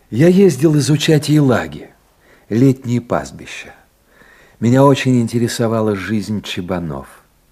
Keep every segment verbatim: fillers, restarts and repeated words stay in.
Я ездил изучать елаги, летние пастбища. Меня очень интересовала жизнь чабанов.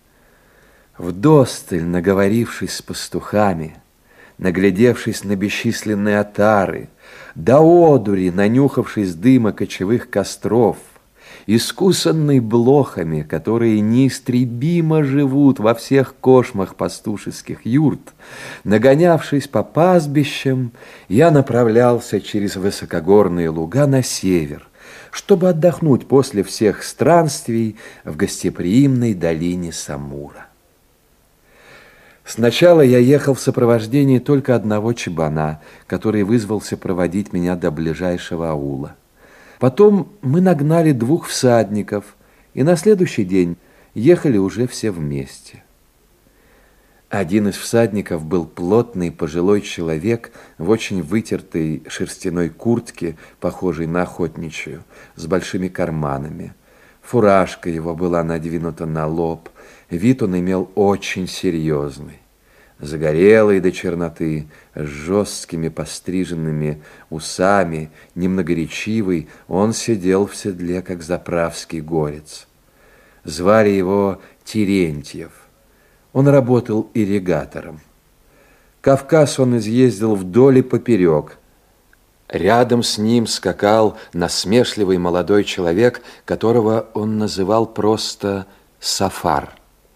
Вдосталь наговорившись с пастухами, наглядевшись на бесчисленные отары, до одури нанюхавшись дыма кочевых костров, искусанный блохами, которые неистребимо живут во всех кошмах пастушеских юрт, нагонявшись по пастбищам, я направлялся через высокогорные луга на север, чтобы отдохнуть после всех странствий в гостеприимной долине Самура. Сначала я ехал в сопровождении только одного чабана, который вызвался проводить меня до ближайшего аула. Потом мы нагнали двух всадников, и на следующий день ехали уже все вместе. Один из всадников был плотный пожилой человек в очень вытертой шерстяной куртке, похожей на охотничью, с большими карманами. Фуражка его была надвинута на лоб, вид он имел очень серьезный. Загорелый до черноты, с жесткими постриженными усами, немногоречивый, он сидел в седле, как заправский горец. Звали его Терентьев. Он работал ирригатором. Кавказ он изъездил вдоль и поперек. Рядом с ним скакал насмешливый молодой человек, которого он называл просто Сафар.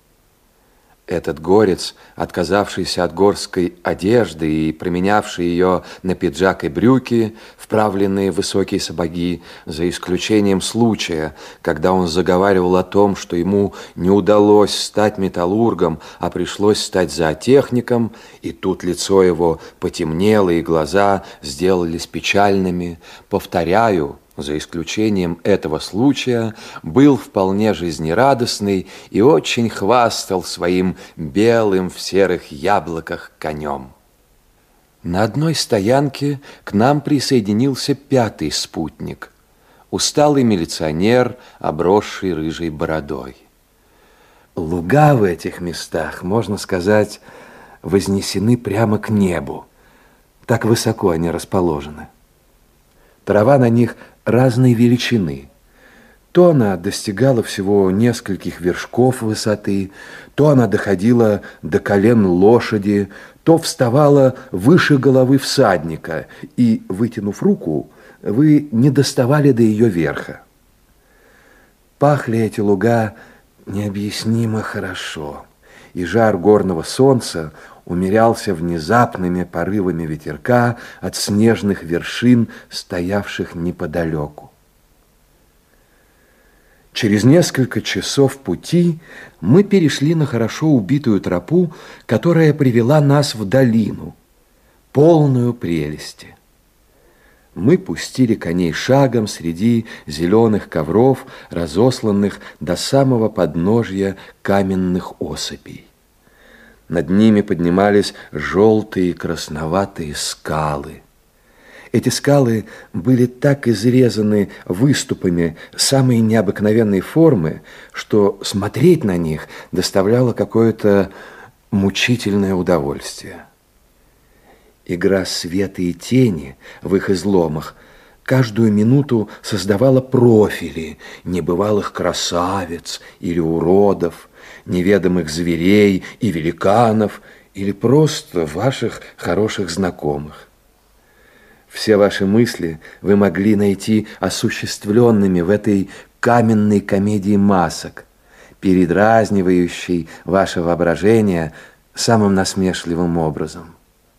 Этот горец, отказавшийся от горской одежды и променявший ее на пиджак и брюки, вправленные в высокие сапоги, за исключением случая, когда он заговаривал о том, что ему не удалось стать металлургом, а пришлось стать зоотехником, и тут лицо его потемнело, и глаза сделались печальными. Повторяю, за исключением этого случая, был вполне жизнерадостный и очень хвастал своим белым в серых яблоках конем. На одной стоянке к нам присоединился пятый спутник, усталый милиционер, обросший рыжей бородой. Луга в этих местах, можно сказать, вознесены прямо к небу. Так высоко они расположены. Трава на них разной величины. То она достигала всего нескольких вершков высоты, то она доходила до колен лошади, то вставала выше головы всадника, и, вытянув руку, вы не доставали до ее верха. Пахли эти луга необъяснимо хорошо, и жар горного солнца умерялся внезапными порывами ветерка от снежных вершин, стоявших неподалеку. Через несколько часов пути мы перешли на хорошо убитую тропу, которая привела нас в долину, полную прелести. Мы пустили коней шагом среди зеленых ковров, разосланных до самого подножья каменных осыпей. Над ними поднимались желтые красноватые скалы. Эти скалы были так изрезаны выступами самой необыкновенной формы, что смотреть на них доставляло какое-то мучительное удовольствие. Игра света и тени в их изломах каждую минуту создавала профили небывалых красавиц или уродов, неведомых зверей и великанов, или просто ваших хороших знакомых. Все ваши мысли вы могли найти осуществленными в этой каменной комедии масок, передразнивающей ваше воображение самым насмешливым образом.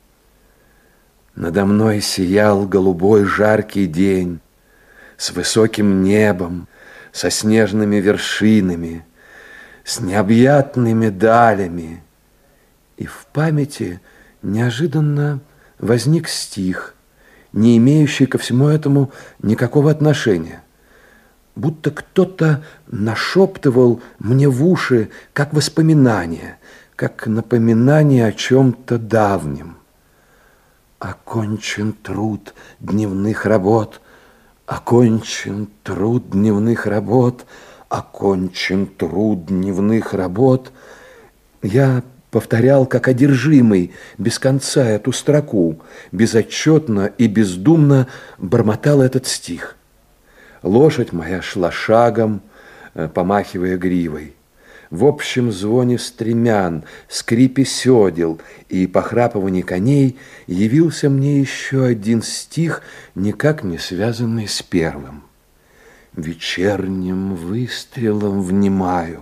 Надо мной сиял голубой жаркий день с высоким небом, со снежными вершинами, с необъятными далями. И в памяти неожиданно возник стих, не имеющий ко всему этому никакого отношения. Будто кто-то нашептывал мне в уши, как воспоминание, как напоминание о чем-то давнем. Окончен труд дневных работ, окончен труд дневных работ, окончен труд дневных работ. Я повторял, как одержимый, без конца эту строку, безотчетно и бездумно бормотал этот стих. Лошадь моя шла шагом, помахивая гривой. В общем звоне стремян, скрипе седел и похрапывании коней явился мне еще один стих, никак не связанный с первым. «Вечерним выстрелом внимаю».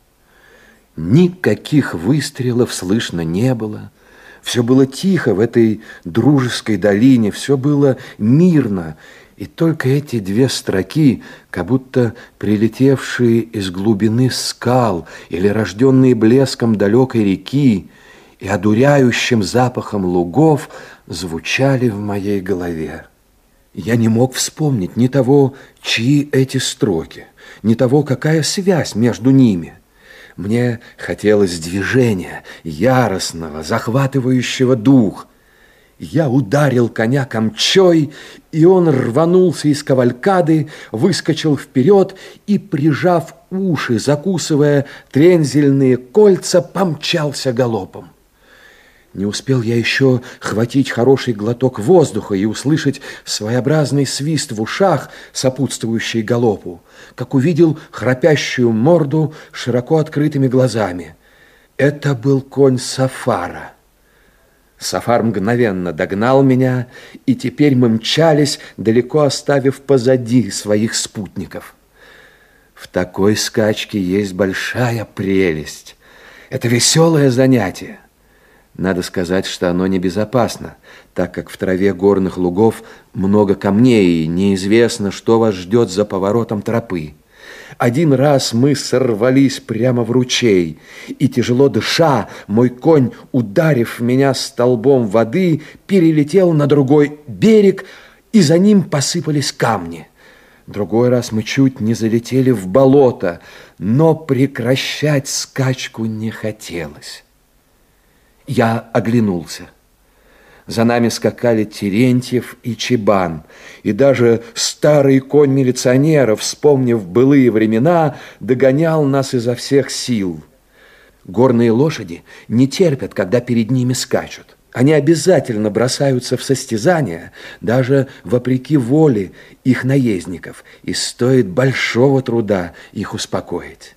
Никаких выстрелов слышно не было. Все было тихо в этой дружеской долине, все было мирно. И только эти две строки, как будто прилетевшие из глубины скал или рожденные блеском далекой реки и одуряющим запахом лугов, звучали в моей голове. Я не мог вспомнить ни того, чьи эти строки, ни того, какая связь между ними. Мне хотелось движения, яростного, захватывающего дух. Я ударил коня камчой, и он рванулся из кавалькады, выскочил вперед и, прижав уши, закусывая трензельные кольца, помчался галопом. Не успел я еще хватить хороший глоток воздуха и услышать своеобразный свист в ушах, сопутствующий галопу, как увидел храпящую морду широко открытыми глазами. Это был конь Сафара. Сафар мгновенно догнал меня, и теперь мы мчались, далеко оставив позади своих спутников. В такой скачке есть большая прелесть. Это веселое занятие. Надо сказать, что оно небезопасно, так как в траве горных лугов много камней, и неизвестно, что вас ждет за поворотом тропы. Один раз мы сорвались прямо в ручей, и, тяжело дыша, мой конь, ударив меня столбом воды, перелетел на другой берег, и за ним посыпались камни. Другой раз мы чуть не залетели в болото, но прекращать скачку не хотелось. Я оглянулся. За нами скакали Терентьев и Чебан, и даже старый конь милиционера, вспомнив былые времена, догонял нас изо всех сил. Горные лошади не терпят, когда перед ними скачут. Они обязательно бросаются в состязания, даже вопреки воле их наездников, и стоит большого труда их успокоить.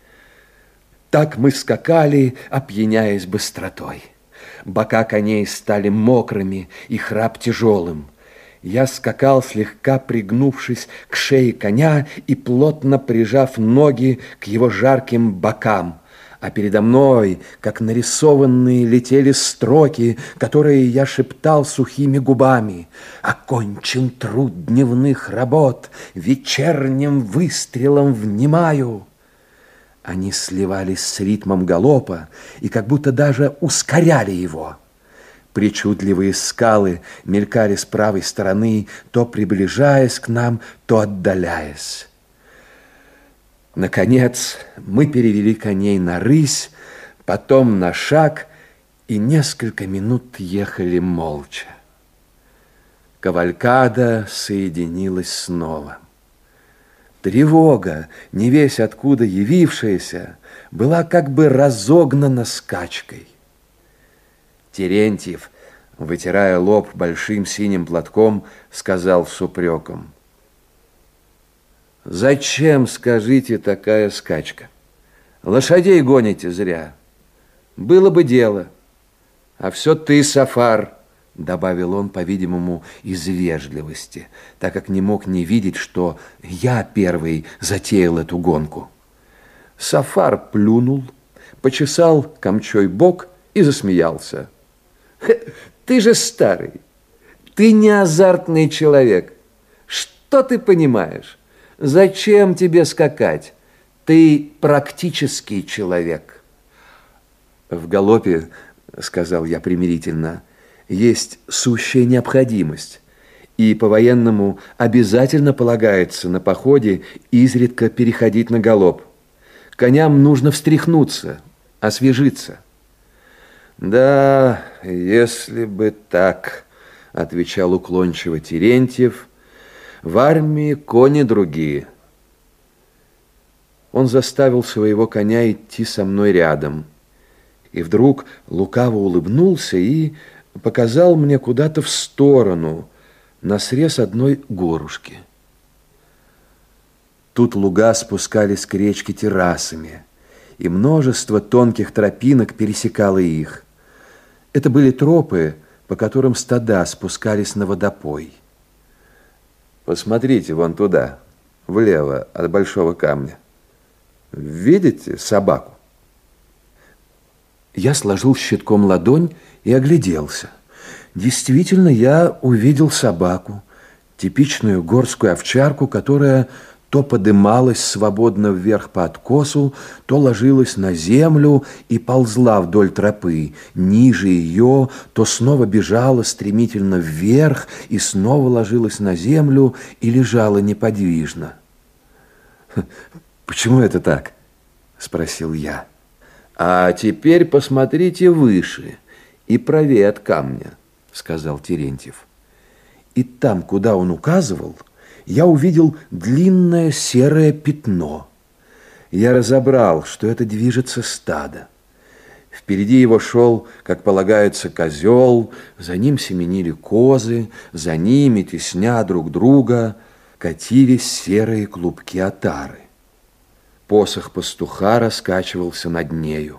Так мы скакали, опьяняясь быстротой. Бока коней стали мокрыми и храп тяжелым. Я скакал, слегка пригнувшись к шее коня и плотно прижав ноги к его жарким бокам. А передо мной, как нарисованные, летели строки, которые я шептал сухими губами. «Окончен труд дневных работ, вечерним выстрелом внимаю». Они сливались с ритмом галопа и как будто даже ускоряли его. Причудливые скалы мелькали с правой стороны, то приближаясь к нам, то отдаляясь. Наконец мы перевели коней на рысь, потом на шаг и несколько минут ехали молча. Кавалькада соединилась снова. Тревога, не весь откуда явившаяся, была как бы разогнана скачкой. Терентьев, вытирая лоб большим синим платком, сказал с упреком: «Зачем, скажите, такая скачка? Лошадей гоните зря. Было бы дело. А все ты, Сафар», — добавил он, по-видимому, из вежливости, так как не мог не видеть, что я первый затеял эту гонку. Сафар плюнул, почесал камчой бок и засмеялся. «Ты же старый, ты не азартный человек. Что ты понимаешь? Зачем тебе скакать? Ты практический человек». «В галопе, — сказал я примирительно, — есть сущая необходимость, и по-военному обязательно полагается на походе изредка переходить на галоп. Коням нужно встряхнуться, освежиться». «Да, если бы так, — отвечал уклончиво Терентьев, — в армии кони другие». Он заставил своего коня идти со мной рядом, и вдруг лукаво улыбнулся и показал мне куда-то в сторону, на срез одной горушки. Тут луга спускались к речке террасами, и множество тонких тропинок пересекало их. Это были тропы, по которым стада спускались на водопой. Посмотрите вон туда, влево от большого камня. Видите собаку? Я сложил щитком ладонь и огляделся. Действительно, я увидел собаку, типичную горскую овчарку, которая то подымалась свободно вверх по откосу, то ложилась на землю и ползла вдоль тропы. Ниже ее то снова бежала стремительно вверх и снова ложилась на землю и лежала неподвижно. «Почему это так?» – спросил я. «А теперь посмотрите выше и правее от камня», – сказал Терентьев. И там, куда он указывал, я увидел длинное серое пятно. Я разобрал, что это движется стадо. Впереди его шел, как полагается, козел, за ним семенили козы, за ними, тесня друг друга, катились серые клубки отары. Посох пастуха раскачивался над нею.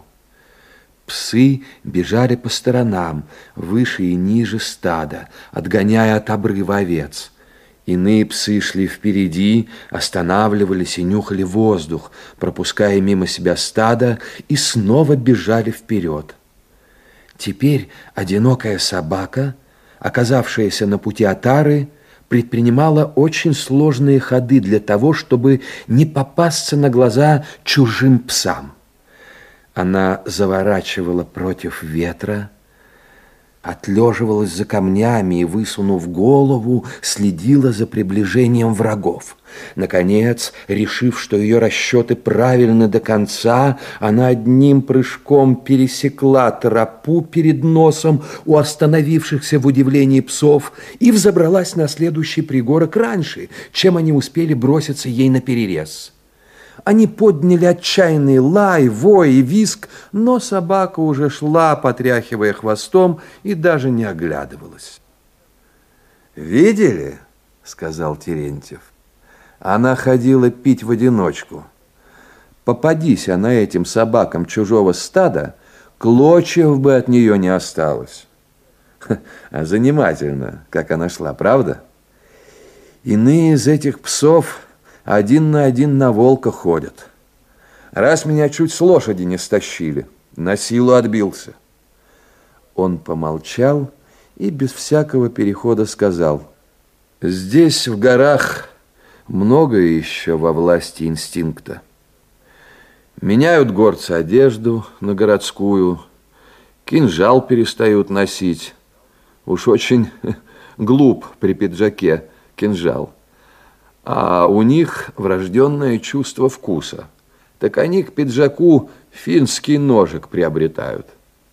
Псы бежали по сторонам, выше и ниже стада, отгоняя от обрыва овец. Иные псы шли впереди, останавливались и нюхали воздух, пропуская мимо себя стадо, и снова бежали вперед. Теперь одинокая собака, оказавшаяся на пути отары, предпринимала очень сложные ходы для того, чтобы не попасться на глаза чужим псам. Она заворачивала против ветра, отлеживалась за камнями и, высунув голову, следила за приближением врагов. Наконец, решив, что ее расчеты правильны до конца, она одним прыжком пересекла тропу перед носом у остановившихся в удивлении псов и взобралась на следующий пригорок раньше, чем они успели броситься ей наперерез. Они подняли отчаянный лай, вой и визг, но собака уже шла, потряхивая хвостом, и даже не оглядывалась. «Видели?» — сказал Терентьев. «Она ходила пить в одиночку. Попадись она этим собакам чужого стада, клочьев бы от нее не осталось». А занимательно, как она шла, правда? Иные из этих псов один на один на волка ходят. Раз меня чуть с лошади не стащили, на силу отбился. Он помолчал и без всякого перехода сказал: здесь, в горах, многое еще во власти инстинкта. Меняют горцы одежду на городскую, кинжал перестают носить. Уж очень глуп при пиджаке кинжал. А у них врожденное чувство вкуса. Так они к пиджаку финский ножик приобретают.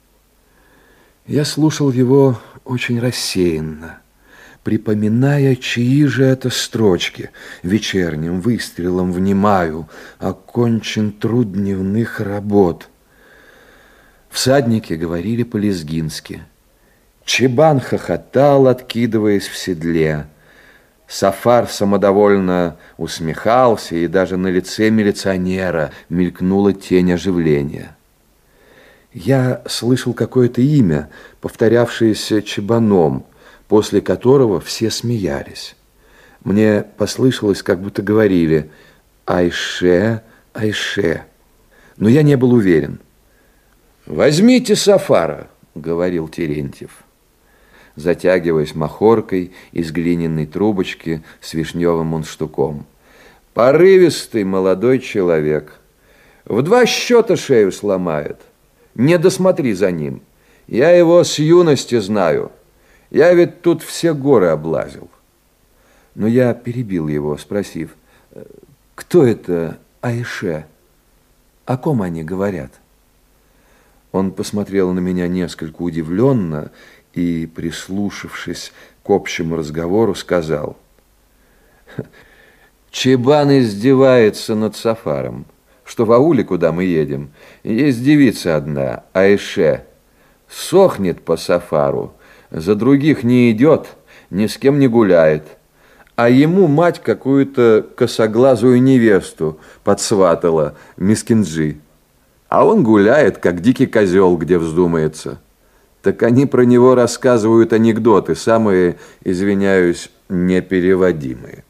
Я слушал его очень рассеянно, припоминая, чьи же это строчки. Вечерним выстрелом внимаю, окончен труд дневных работ. Всадники говорили по-лезгински. Чебан хохотал, откидываясь в седле. Сафар самодовольно усмехался, и даже на лице милиционера мелькнула тень оживления. Я слышал какое-то имя, повторявшееся Чебаном, после которого все смеялись. Мне послышалось, как будто говорили «Айше, Айше», но я не был уверен. «Возьмите Сафара», — говорил Терентьев, затягиваясь махоркой из глиняной трубочки с вишневым мундштуком. Порывистый молодой человек. В два счета шею сломает. Не досмотри за ним. Я его с юности знаю. Я ведь тут все горы облазил. Но я перебил его, спросив: кто это Айше? О ком они говорят? Он посмотрел на меня несколько удивленно и, прислушавшись к общему разговору, сказал: Чебан издевается над Сафаром, что в ауле, куда мы едем, есть девица одна, Айше. Сохнет по Сафару, за других не идет, ни с кем не гуляет. А ему мать какую-то косоглазую невесту подсватала, мискинджи. А он гуляет, как дикий козел, где вздумается. Так они про него рассказывают анекдоты, самые, извиняюсь, непереводимые.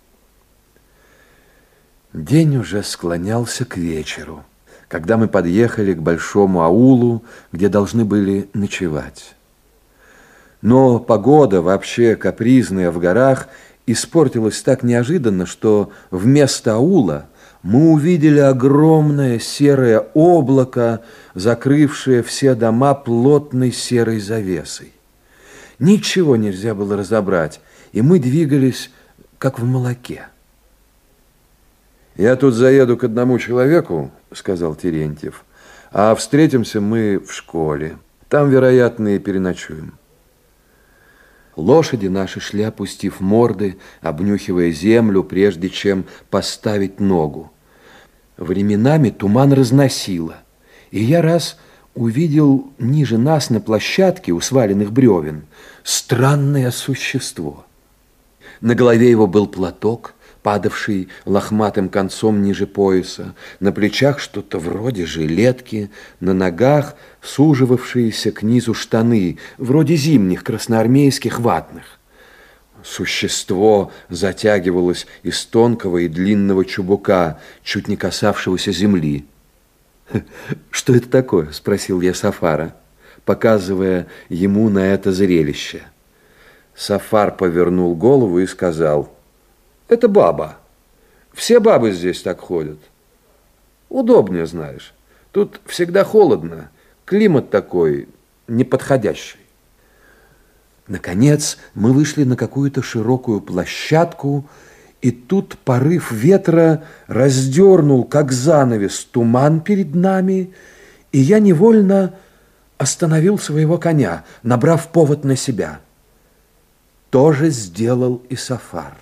День уже склонялся к вечеру, когда мы подъехали к большому аулу, где должны были ночевать. Но погода, вообще капризная в горах, испортилась так неожиданно, что вместо аула мы увидели огромное серое облако, закрывшее все дома плотной серой завесой. Ничего нельзя было разобрать, и мы двигались, как в молоке. «Я тут заеду к одному человеку, — сказал Терентьев, — а встретимся мы в школе. Там, вероятно, и переночуем». Лошади наши шли, опустив морды, обнюхивая землю, прежде чем поставить ногу. Временами туман разносило, и я раз увидел ниже нас на площадке у сваленных бревен странное существо. На голове его был платок, падавший лохматым концом ниже пояса, на плечах что-то вроде жилетки, на ногах суживавшиеся к низу штаны, вроде зимних красноармейских ватных. Существо затягивалось из тонкого и длинного чубука, чуть не касавшегося земли. «Что это такое?» – спросил я Сафара, показывая ему на это зрелище. Сафар повернул голову и сказал: «Это баба. Все бабы здесь так ходят. Удобнее, знаешь. Тут всегда холодно, климат такой неподходящий». Наконец мы вышли на какую-то широкую площадку, и тут порыв ветра раздернул, как занавес, туман перед нами, и я невольно остановил своего коня, набрав повод на себя. То же сделал и Сафар.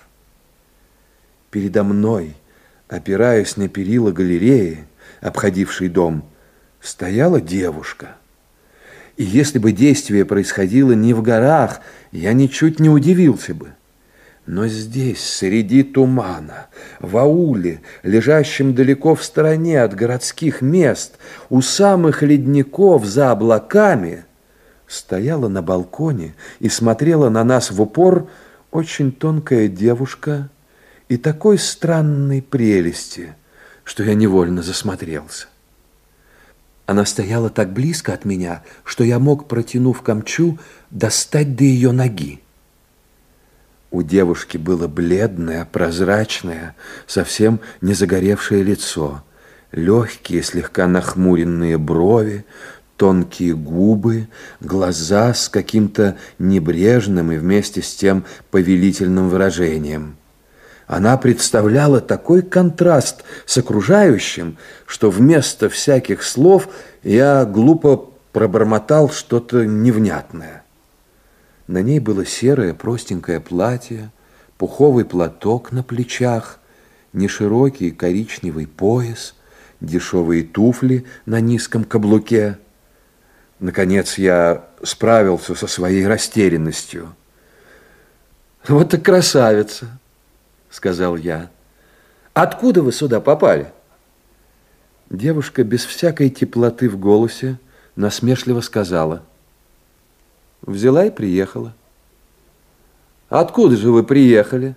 Передо мной, опираясь на перила галереи, обходившей дом, стояла девушка. И если бы действие происходило не в горах, я ничуть не удивился бы. Но здесь, среди тумана, в ауле, лежащем далеко в стороне от городских мест, у самых ледников за облаками, стояла на балконе и смотрела на нас в упор очень тонкая девушка и такой странной прелести, что я невольно засмотрелся. Она стояла так близко от меня, что я мог, протянув камчу, достать до ее ноги. У девушки было бледное, прозрачное, совсем не загоревшее лицо, легкие, слегка нахмуренные брови, тонкие губы, глаза с каким-то небрежным и вместе с тем повелительным выражением. Она представляла такой контраст с окружающим, что вместо всяких слов я глупо пробормотал что-то невнятное. На ней было серое простенькое платье, пуховый платок на плечах, неширокий коричневый пояс, дешевые туфли на низком каблуке. Наконец я справился со своей растерянностью. «Вот так красавица!» — сказал я. «Откуда вы сюда попали?» Девушка без всякой теплоты в голосе насмешливо сказала: «Взяла и приехала». «Откуда же вы приехали?»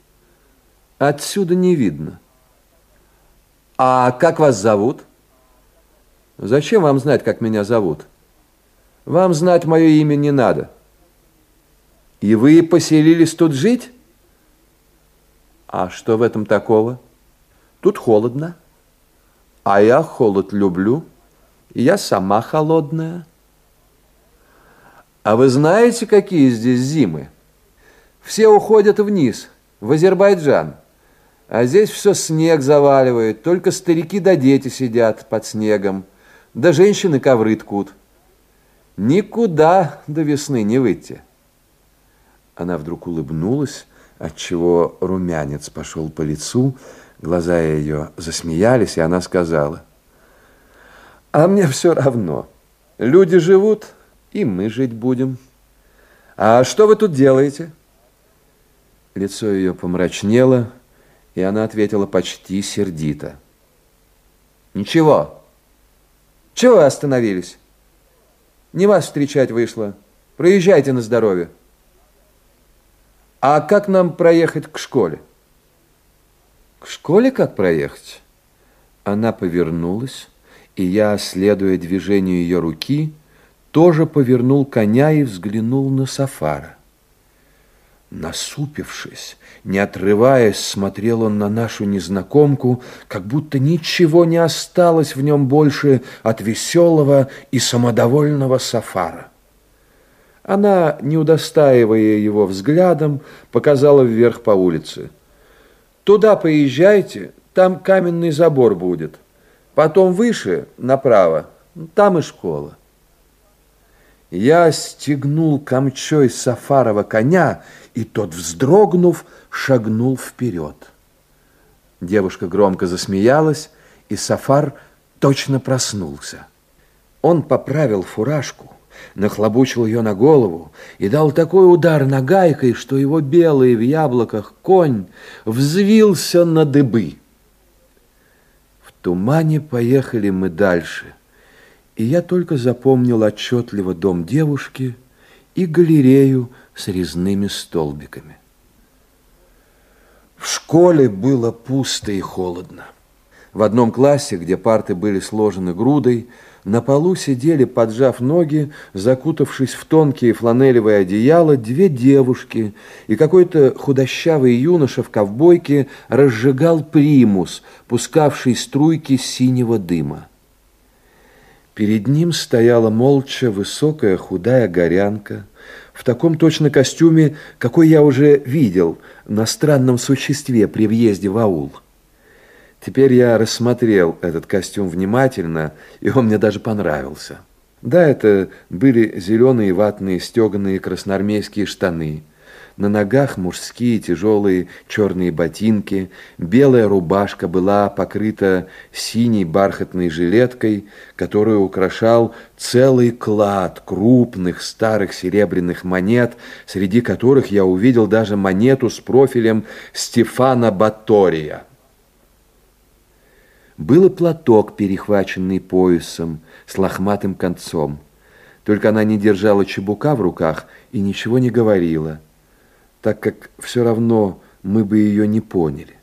«Отсюда не видно». «А как вас зовут?» «Зачем вам знать, как меня зовут? Вам знать мое имя не надо». «И вы поселились тут жить?» «А что в этом такого? Тут холодно. А я холод люблю. И я сама холодная». «А вы знаете, какие здесь зимы? Все уходят вниз, в Азербайджан. А здесь все снег заваливает, только старики да дети сидят под снегом, да женщины ковры ткут. Никуда до весны не выйти». Она вдруг улыбнулась, отчего румянец пошел по лицу, глаза ее засмеялись, и она сказала: А мне все равно. Люди живут, и мы жить будем. А что вы тут делаете? Лицо ее помрачнело, и она ответила почти сердито. Ничего. Чего вы остановились? Не вас встречать вышло. Проезжайте на здоровье. А как нам проехать к школе? К школе как проехать? Она повернулась, и я, следуя движению ее руки, тоже повернул коня и взглянул на Сафара. Насупившись, не отрываясь, смотрел он на нашу незнакомку, как будто ничего не осталось в нем больше от веселого и самодовольного Сафара. Она, не удостаивая его взглядом, показала вверх по улице. «Туда поезжайте, там каменный забор будет. Потом выше, направо, там и школа». Я стегнул камчой Сафарова коня, и тот, вздрогнув, шагнул вперед. Девушка громко засмеялась, и Сафар точно проснулся. Он поправил фуражку, нахлобучил ее на голову и дал такой удар нагайкой, что его белый в яблоках конь взвился на дыбы. В тумане поехали мы дальше, и я только запомнил отчетливо дом девушки и галерею с резными столбиками. В школе было пусто и холодно. В одном классе, где парты были сложены грудой, на полу сидели, поджав ноги, закутавшись в тонкие фланелевые одеяла, две девушки, и какой-то худощавый юноша в ковбойке разжигал примус, пускавший струйки синего дыма. Перед ним стояла молча высокая худая горянка в таком точно костюме, какой я уже видел на странном существе при въезде в аул. Теперь я рассмотрел этот костюм внимательно, и он мне даже понравился. Да, это были зеленые ватные стеганые красноармейские штаны, на ногах мужские тяжелые черные ботинки, белая рубашка была покрыта синей бархатной жилеткой, которую украшал целый клад крупных старых серебряных монет, среди которых я увидел даже монету с профилем Стефана Батория. Был и платок, перехваченный поясом, с лохматым концом. Только она не держала чебука в руках и ничего не говорила, так как все равно мы бы ее не поняли.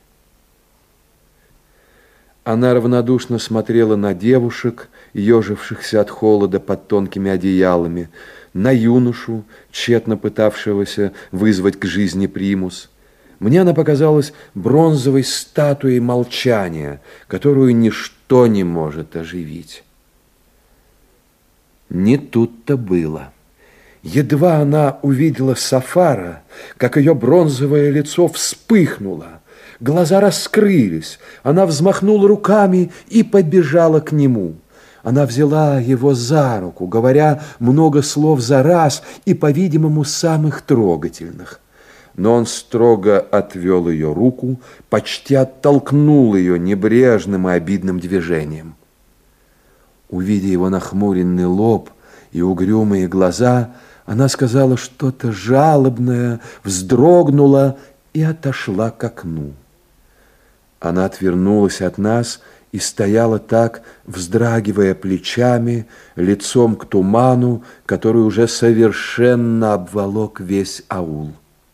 Она равнодушно смотрела на девушек, ежившихся от холода под тонкими одеялами, на юношу, тщетно пытавшегося вызвать к жизни примус. Мне она показалась бронзовой статуей молчания, которую ничто не может оживить. Не тут-то было. Едва она увидела Сафара, как ее бронзовое лицо вспыхнуло, глаза раскрылись, она взмахнула руками и побежала к нему. Она взяла его за руку, говоря много слов за раз и, по-видимому, самых трогательных. Но он строго отвел ее руку, почти оттолкнул ее небрежным и обидным движением. Увидя его нахмуренный лоб и угрюмые глаза, она сказала что-то жалобное, вздрогнула и отошла к окну. Она отвернулась от нас и стояла так, вздрагивая плечами, лицом к туману, который уже совершенно обволок весь аул.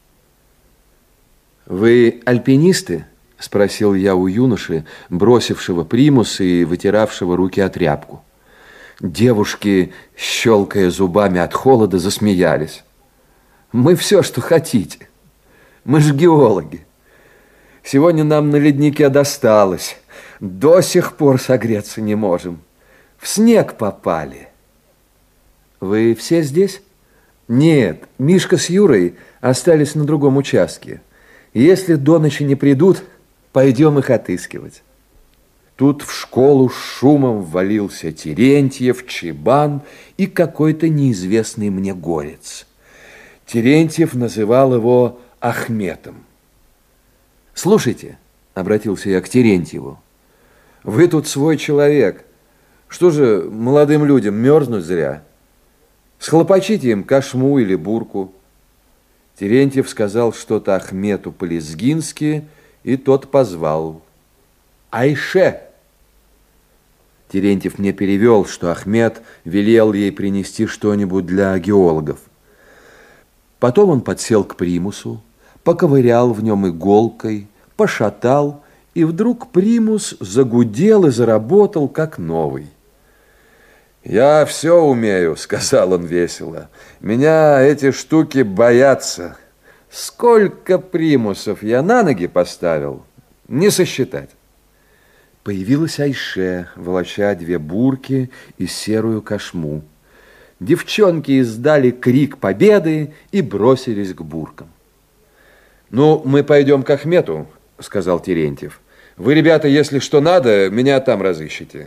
«Вы альпинисты?» – спросил я у юноши, бросившего примус и вытиравшего руки о тряпку. Девушки, щелкая зубами от холода, засмеялись. «Мы все, что хотите. Мы же геологи. Сегодня нам на леднике досталось. До сих пор согреться не можем. В снег попали». «Вы все здесь?» «Нет, Мишка с Юрой остались на другом участке. Если до ночи не придут, пойдем их отыскивать». Тут в школу с шумом ввалился Терентьев, Чебан и какой-то неизвестный мне горец. Терентьев называл его Ахметом. «Слушайте», — обратился я к Терентьеву, — «вы тут свой человек. Что же молодым людям мерзнуть зря? Схлопочите им кошму или бурку. Терентьев сказал что-то Ахмету по-лезгински, и тот позвал: «Айше!» Терентьев мне перевел, что Ахмет велел ей принести что-нибудь для геологов. Потом он подсел к примусу, поковырял в нем иголкой, пошатал, и вдруг примус загудел и заработал, как новый. «Я все умею», — сказал он весело. «Меня эти штуки боятся. Сколько примусов я на ноги поставил, не сосчитать». Появилась Айше, волоча две бурки и серую кошму. Девчонки издали крик победы и бросились к буркам. «Ну, мы пойдем к Ахмету», — сказал Терентьев. «Вы, ребята, если что надо, меня там разыщите».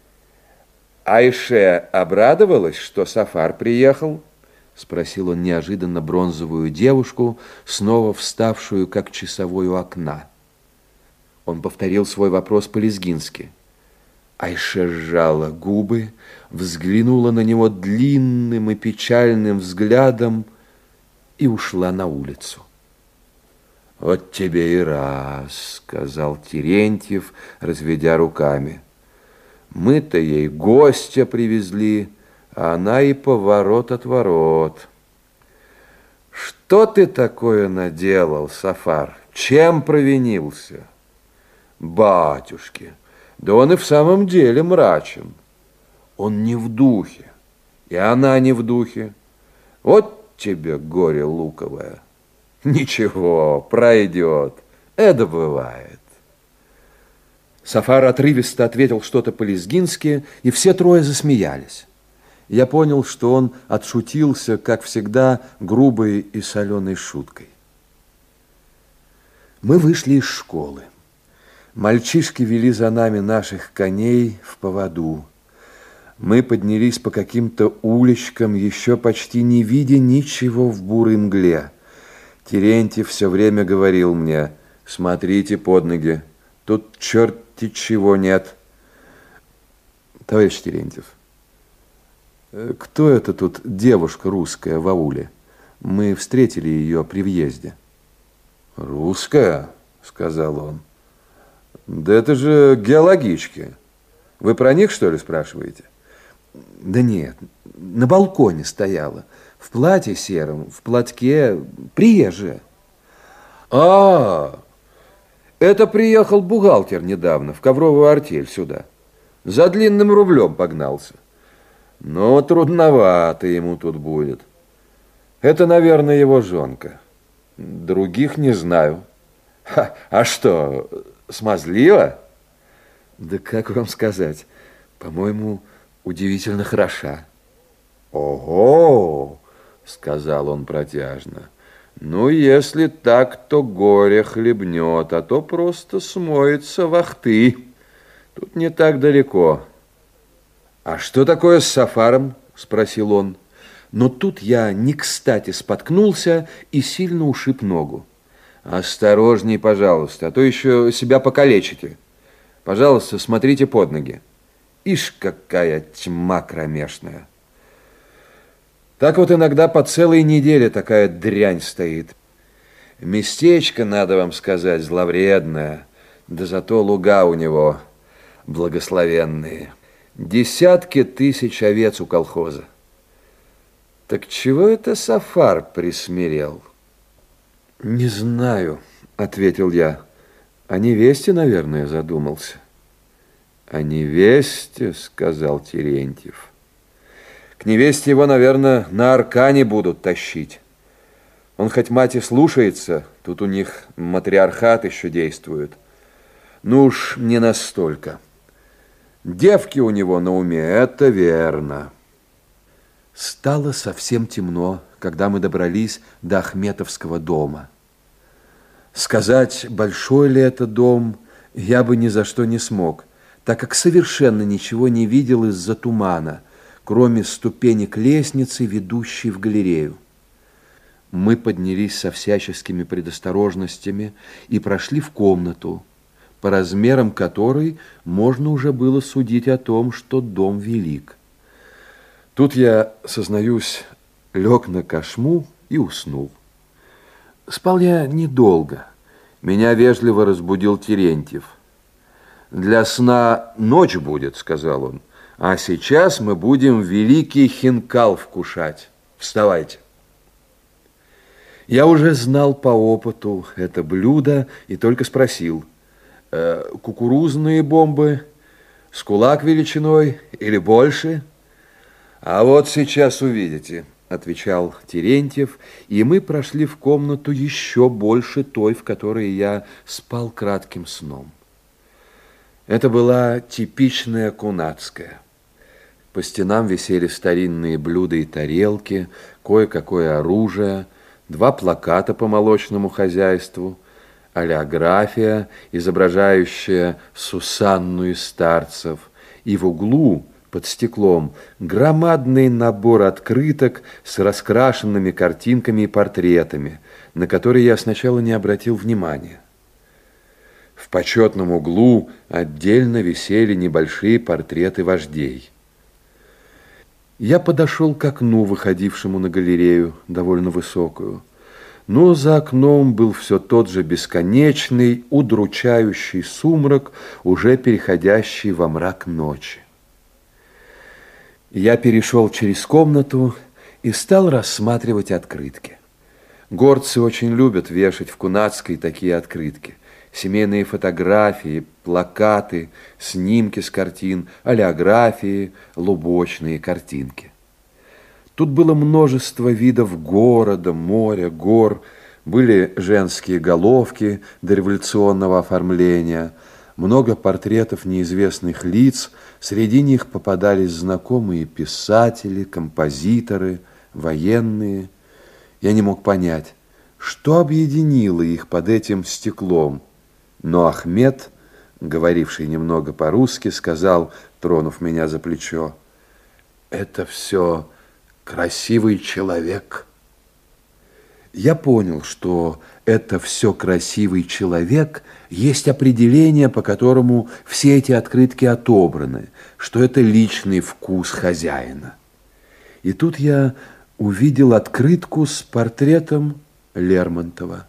«Айше обрадовалась, что Сафар приехал?» — спросил он неожиданно бронзовую девушку, снова вставшую, как часовой у окна. Он повторил свой вопрос по-лезгински. Айше сжала губы, взглянула на него длинным и печальным взглядом и ушла на улицу. «Вот тебе и раз», — сказал Терентьев, разведя руками. «Мы-то ей гостя привезли, а она и поворот-отворот. Что ты такое наделал, Сафар? Чем провинился?» «Батюшки, да он и в самом деле мрачен. Он не в духе, и она не в духе. Вот тебе горе луковое. Ничего, пройдет, это бывает». Сафар отрывисто ответил что-то по-лезгински, и все трое засмеялись. Я понял, что он отшутился, как всегда, грубой и соленой шуткой. Мы вышли из школы. Мальчишки вели за нами наших коней в поводу. Мы поднялись по каким-то улочкам, еще почти не видя ничего в бурой мгле. Терентьев все время говорил мне: «Смотрите под ноги, тут черти чего нет». Товарищ Терентьев, кто это тут девушка русская в ауле? Мы встретили ее при въезде. «Русская?» — сказал он. «Да это же геологички. Вы про них, что ли, спрашиваете?» «Да нет, на балконе стояла, в платье сером, в платке, приезжая». «А, это приехал бухгалтер недавно в ковровую артель сюда. За длинным рублем погнался. Но трудновато ему тут будет. Это, наверное, его жонка. Других не знаю». Ха, а что, смазлива? Да как вам сказать, по-моему, удивительно хороша. Ого, сказал он протяжно. Ну, если так, то горе хлебнет, а то просто смоется в ахты. Тут не так далеко. А что такое с Сафаром? Спросил он. Но тут я не кстати споткнулся и сильно ушиб ногу. «Осторожней, пожалуйста, а то еще себя покалечите. Пожалуйста, смотрите под ноги. Ишь, какая тьма кромешная. Так вот иногда по целой неделе такая дрянь стоит. Местечко, надо вам сказать, зловредное, да зато луга у него благословенные. Десятки тысяч овец у колхоза. Так чего это Сафар присмирел?» «Не знаю», — ответил я. «О невесте, наверное, задумался». «О невесте», — сказал Терентьев. «К невесте его, наверное, на аркане будут тащить. Он хоть мать и слушается, тут у них матриархат еще действует. Ну уж не настолько. Девки у него на уме, это верно». Стало совсем темно, когда мы добрались до Ахметовского дома. Сказать, большой ли это дом, я бы ни за что не смог, так как совершенно ничего не видел из-за тумана, кроме ступенек лестницы, ведущей в галерею. Мы поднялись со всяческими предосторожностями и прошли в комнату. по размерам которой можно уже было судить о том, что дом велик. Тут я, сознаюсь, лег на кошму и уснул. Спал я недолго. Меня вежливо разбудил Терентьев. «Для сна ночь будет», — сказал он, «а сейчас мы будем великий хинкал вкушать. Вставайте». Я уже знал по опыту это блюдо и только спросил: э, кукурузные бомбы с кулак величиной или больше? А вот сейчас увидите, отвечал Терентьев, и мы прошли в комнату еще больше той, в которой я спал кратким сном. Это была типичная кунацкая. По стенам висели старинные блюда и тарелки, кое-какое оружие, два плаката по молочному хозяйству, олеография, изображающая Сусанну и старцев, и в углу под стеклом громадный набор открыток с раскрашенными картинками и портретами, на которые я сначала не обратил внимания. В почетном углу отдельно висели небольшие портреты вождей. Я подошел к окну, выходившему на галерею, довольно высокую. Но за окном был все тот же бесконечный, удручающий сумрак, уже переходящий во мрак ночи. Я перешел через комнату и стал рассматривать открытки. Горцы очень любят вешать в Кунацкой такие открытки. Семейные фотографии, плакаты, снимки с картин, олеографии, лубочные картинки. Тут было множество видов города, моря, гор, были женские головки дореволюционного оформления, много портретов неизвестных лиц, среди них попадались знакомые писатели, композиторы, военные. Я не мог понять, что объединило их под этим стеклом. Но Ахмед, говоривший немного по-русски, сказал, тронув меня за плечо: «Это все красивый человек». Я понял, что это все красивый человек есть определение, по которому все эти открытки отобраны, что это личный вкус хозяина. И тут я увидел открытку с портретом Лермонтова.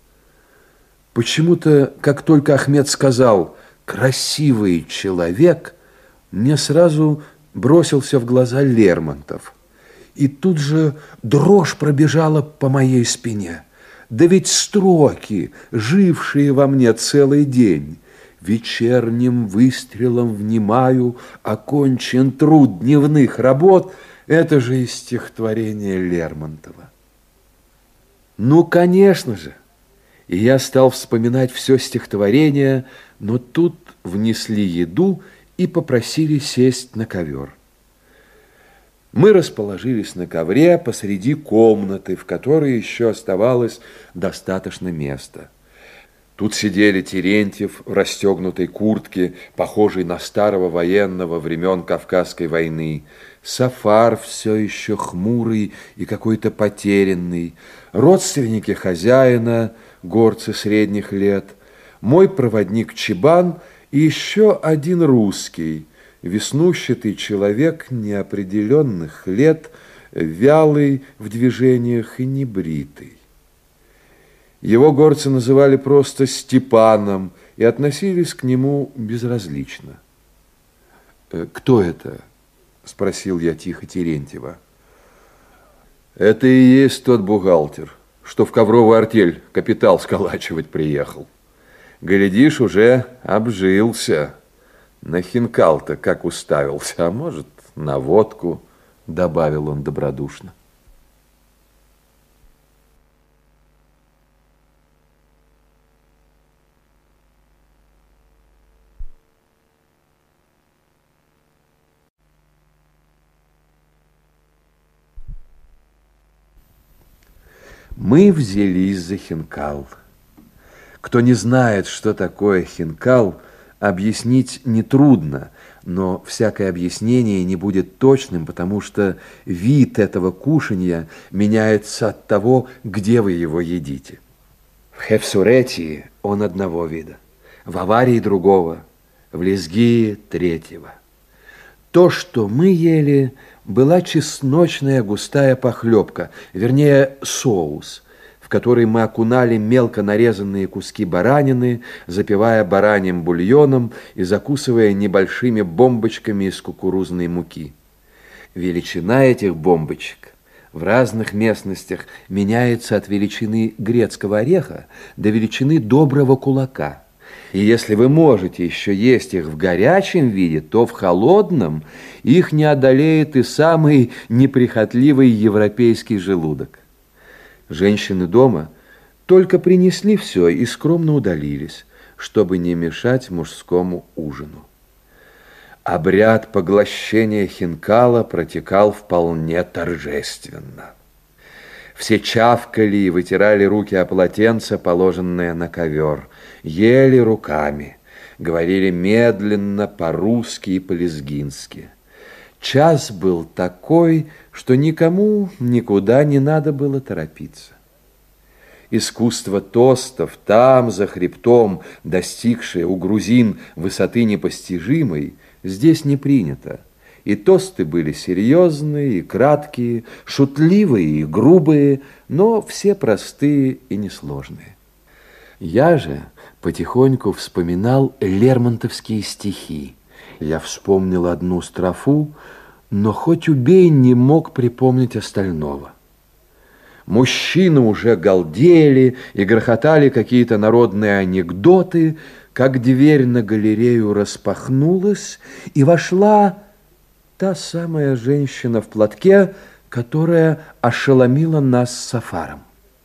Почему-то, как только Ахмед сказал «красивый человек», мне сразу бросился в глаза Лермонтов. И тут же дрожь пробежала по моей спине. Да ведь строки, жившие во мне целый день: «Вечерним выстрелом внимаю, окончен труд дневных работ», это же из стихотворения Лермонтова. Ну, конечно же. И я стал вспоминать все стихотворение, но тут внесли еду и попросили сесть на ковер. Мы расположились на ковре посреди комнаты, в которой еще оставалось достаточно места. Тут сидели Терентьев в расстегнутой куртке, похожей на старого военного времен Кавказской войны, Сафар все еще хмурый и какой-то потерянный, родственники хозяина, горцы средних лет, мой проводник Чибан и еще один русский, веснущатый человек неопределенных лет, вялый в движениях и небритый. Его горцы называли просто Степаном и относились к нему безразлично. «Кто это?» – спросил я тихо Терентьева. «Это и есть тот бухгалтер, что в ковровую артель капитал сколачивать приехал. Глядишь, уже обжился. На хинкал-то как уставился, а может, на водку», – добавил он добродушно. Мы взялись за хинкал. Кто не знает, что такое хинкал, объяснить нетрудно, но всякое объяснение не будет точным, потому что вид этого кушанья меняется от того, где вы его едите. В Хефсуретии он одного вида, в аварии другого, в лезгии третьего. То, что мы ели, была чесночная густая похлебка, вернее, соус, в который мы окунали мелко нарезанные куски баранины, запивая бараньим бульоном и закусывая небольшими бомбочками из кукурузной муки. Величина этих бомбочек в разных местностях меняется от величины грецкого ореха до величины доброго кулака. И если вы можете еще есть их в горячем виде, то в холодном их не одолеет и самый неприхотливый европейский желудок. Женщины дома только принесли все и скромно удалились, чтобы не мешать мужскому ужину. Обряд поглощения хинкала протекал вполне торжественно. Все чавкали и вытирали руки о полотенце, положенное на ковер, ели руками, говорили медленно по-русски и по-лезгински. Час был такой, что никому никуда не надо было торопиться. Искусство тостов, там, за хребтом, достигшее у грузин высоты непостижимой, здесь не принято. И тосты были серьезные и краткие, шутливые и грубые, но все простые и несложные. Я же потихоньку вспоминал лермонтовские стихи. Я вспомнил одну строфу, но хоть убей, не мог припомнить остального. Мужчины уже галдели и грохотали какие-то народные анекдоты, как дверь на галерею распахнулась, и вошла та самая женщина в платке, которая ошеломила нас с Сафаром.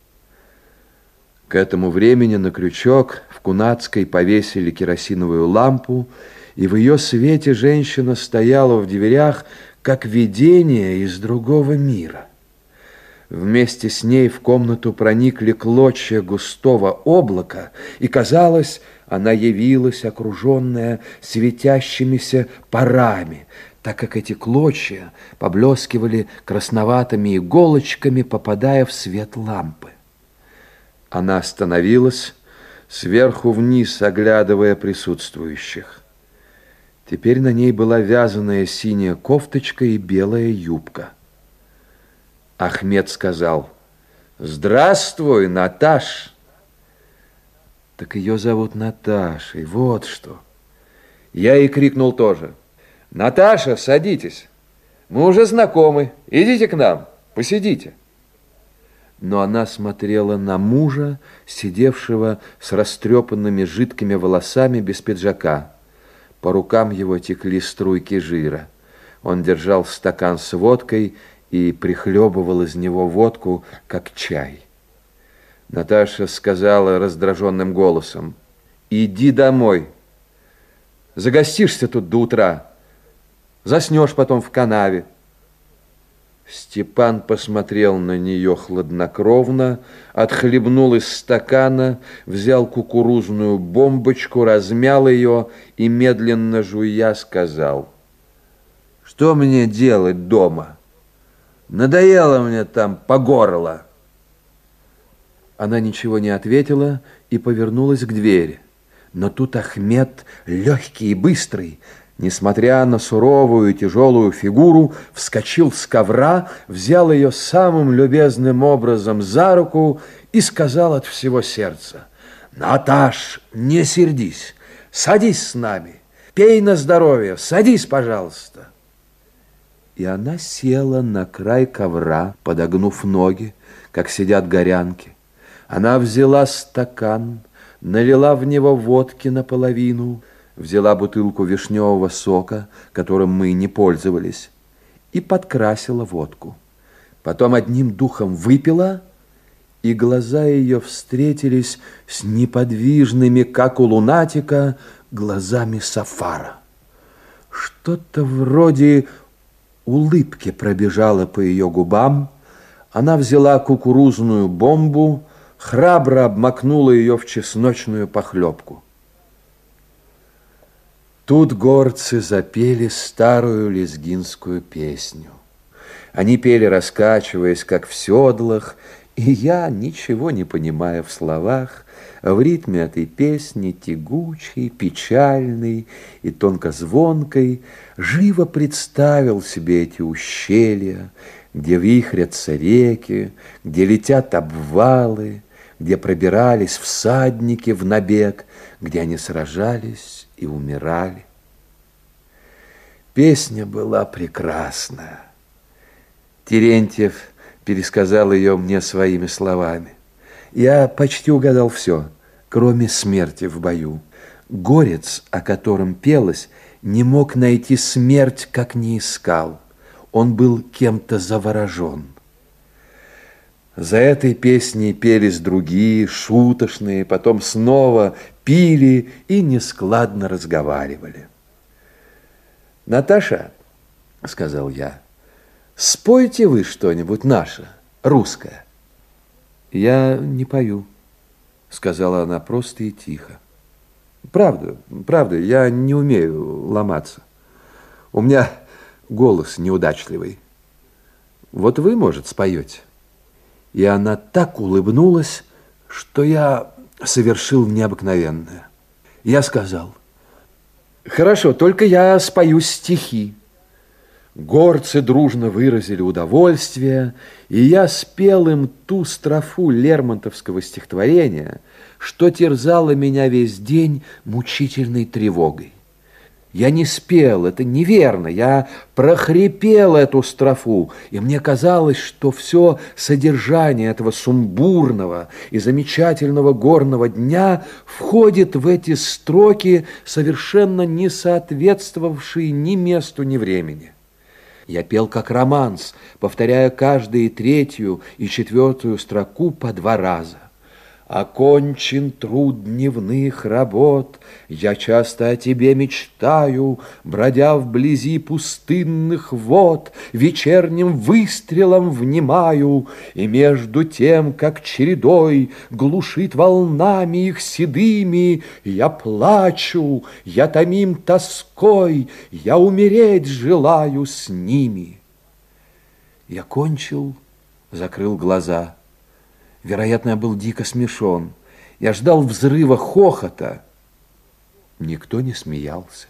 К этому времени на крючок в Кунацкой повесили керосиновую лампу, и в ее свете женщина стояла в дверях, как видение из другого мира. Вместе с ней в комнату проникли клочья густого облака, и, казалось, она явилась, окруженная светящимися парами, так как эти клочья поблескивали красноватыми иголочками, попадая в свет лампы. Она остановилась, сверху вниз оглядывая присутствующих. Теперь на ней была вязаная синяя кофточка и белая юбка. Ахмед сказал: «Здравствуй, Наташ!» Так ее зовут Наташей, вот что. Я ей крикнул тоже: «Наташа, садитесь! Мы уже знакомы, идите к нам, посидите!» Но она смотрела на мужа, сидевшего с растрепанными жидкими волосами без пиджака. По рукам его текли струйки жира. Он держал стакан с водкой и прихлебывал из него водку, как чай. Наташа сказала раздраженным голосом: «Иди домой. Загостишься тут до утра. Заснешь потом в канаве». Степан посмотрел на нее хладнокровно, отхлебнул из стакана, взял кукурузную бомбочку, размял ее и, медленно жуя, сказал: «Что мне делать дома? Надоело мне там по горло». Она ничего не ответила и повернулась к двери. Но тут Ахмед, легкий и быстрый, несмотря на суровую и тяжелую фигуру, вскочил с ковра, взял ее самым любезным образом за руку и сказал от всего сердца: «Наташ, не сердись, садись с нами, пей на здоровье, садись, пожалуйста». И она села на край ковра, подогнув ноги, как сидят горянки. Она взяла стакан, налила в него водки наполовину, взяла бутылку вишневого сока, которым мы не пользовались, и подкрасила водку. Потом одним духом выпила, и глаза ее встретились с неподвижными, как у лунатика, глазами Сафара. Что-то вроде улыбки пробежало по ее губам. Она взяла кукурузную бомбу, храбро обмакнула ее в чесночную похлебку. Тут горцы запели старую лезгинскую песню. Они пели, раскачиваясь, как в седлах, И я, ничего не понимая в словах, в ритме этой песни, тягучей, печальной и тонко-звонкой, живо представил себе эти ущелья, где вихрятся реки, где летят обвалы, где пробирались всадники в набег, где они сражались и умирали. Песня была прекрасная. Терентьев пересказал ее мне своими словами. Я почти угадал все, кроме смерти в бою. Горец, о котором пелось, не мог найти смерть, как не искал. Он был кем-то заворожен. За этой песней пелись другие, шуточные, потом снова пили и нескладно разговаривали. «Наташа, — сказал я, — спойте вы что-нибудь наше, русское». «Я не пою», — сказала она просто и тихо. «Правда, правда, я не умею ломаться. У меня голос неудачливый. Вот вы, может, споете». И она так улыбнулась, что я совершил необыкновенное. Я сказал: «Хорошо, только я спою стихи». Горцы дружно выразили удовольствие, и я спел им ту строфу лермонтовского стихотворения, что терзало меня весь день мучительной тревогой. Я не спел, это неверно, я прохрипел эту строфу, и мне казалось, что все содержание этого сумбурного и замечательного горного дня входит в эти строки, совершенно не соответствовавшие ни месту, ни времени. Я пел как романс, повторяя каждую третью и четвертую строку по два раза. Окончен труд дневных работ, я часто о тебе мечтаю, бродя вблизи пустынных вод, вечерним выстрелом внимаю, и между тем, как чередой глушит волнами их седыми, я плачу, я томим тоской, я умереть желаю с ними. Я кончил, закрыл глаза. Вероятно, я был дико смешон. Я ждал взрыва хохота. Никто не смеялся.